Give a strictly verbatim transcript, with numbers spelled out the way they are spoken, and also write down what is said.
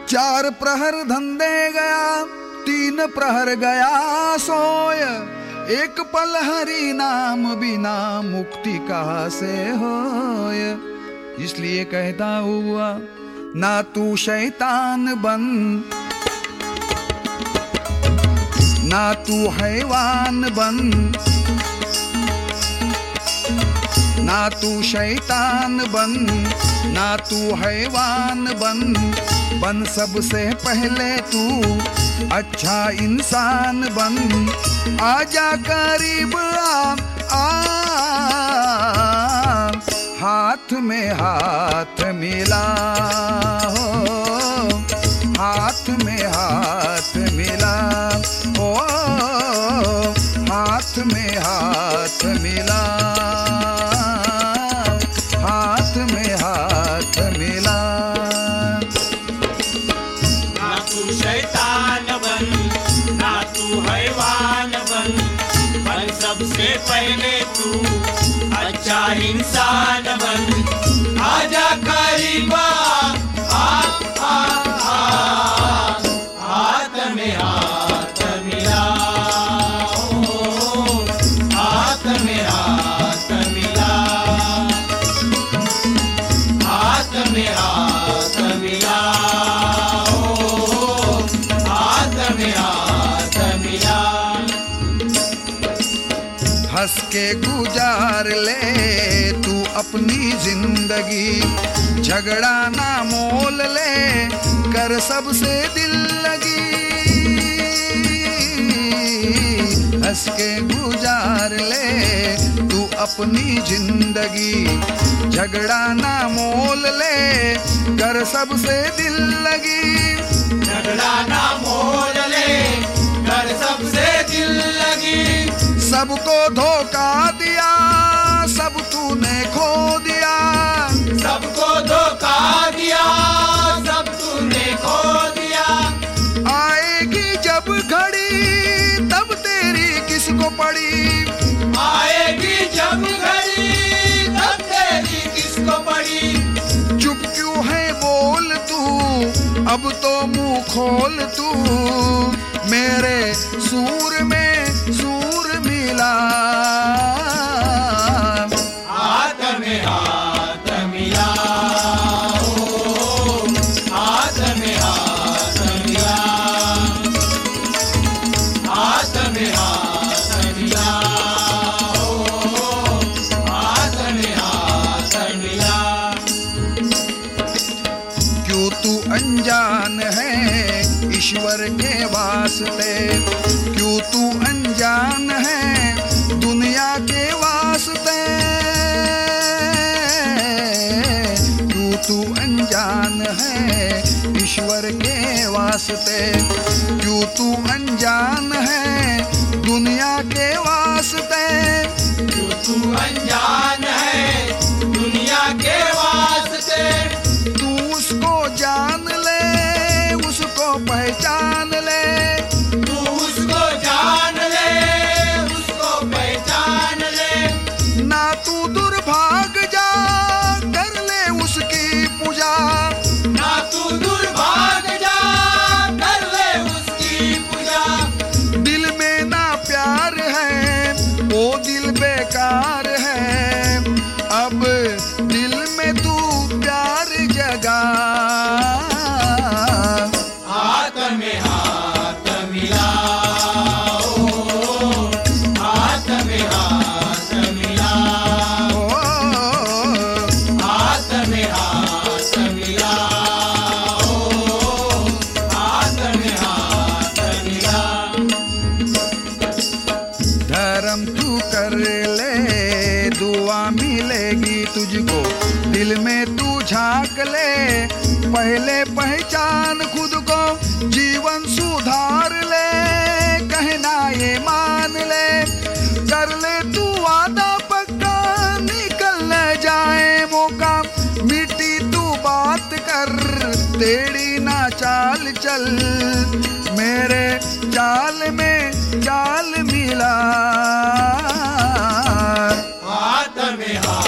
चार प्रहर धंधे गया, तीन प्रहर गया सोय, एक पल हरि नाम बिना मुक्ति कहाँ से होय। इसलिए कहता हुआ ना तू शैतान बन, ना तू हैवान बन, ना तू शैतान बन, ना तू हैवान बन, बन सबसे पहले तू अच्छा इंसान बन। आजा करीब आ, आ हाथ में हाथ मिला हो, हाथ में हाथ मिला हो, हाथ में हाथ मिला, हाथ में हाथ मिला। ना तू शैतान बन, ना तू हैवान बन, बन सबसे पहले तू अच्छा इंसान बन। आजा करीब आ, आ, आ, हाथ में हाथ मिला हो, हाथ में हाथ मिला, हाथ में हाथ मिला हो, हाथ में हाथ मिला। हंस के गुजार ले तू अपनी जिंदगी, झगड़ा ना मोल ले कर सबसे दिल लगी। हंस के गुजार ले तू अपनी जिंदगी, झगड़ा ना मोल ले कर सबसे दिल लगी। झगड़ा ना मोल ले कर सबसे दिल लगी। सबको धोखा दिया, सब तूने खो दिया, सबको धोखा दिया, सब तूने खो दिया। आएगी जब घड़ी तब तेरी किसको पड़ी, आएगी जब घड़ी तब तेरी किसको पड़ी। चुप क्यों है बोल तू, अब तो मुंह खोल तू, मेरे सूर में सूर मिला। हाथ में हाथ मिला हो, हाथ में हाथ मिला, हाथ में हाथ मिला हो, हाथ में हाथ मिला। क्यों तू अनजान है ईश्वर के वास्ते, क्यों तू अनजान है दुनिया के वास्ते, क्यों तू अनजान है ईश्वर के वास्ते, क्यों तू अनजान है दुनिया के वास्ते। क्यों तू अनजान है दुनिया के वास्ते। तू उसको जान ले, उसको पहचान ले, तू उसको जान ले, उसको पहचान ले। ना तू दुर्भाग जा कर ले उसकी पूजा, ना तू दुर्भाग जा कर ले उसकी पूजा। दिल में ना प्यार है वो दिल बेकार है, अब दिल में तू प्यार जगा। हाथ में हाथ मिला हो, हाथ में हाथ मिला, ओ, हाथ में हाथ मिला हो, हाथ में हाथ मिला। धर्म तू कर ले दुआ मिलेगी तुझको, दिल में तू झांक ले पहले पहचान खुद को, जीवन सुधार ले कहना ये मान ले, कर ले तू वादा पक्का निकल न जाए मौका, मिट्टी तू बात कर तेरी ना चाल चल, मेरे चाल में चाल मिला। हाथ में हाथ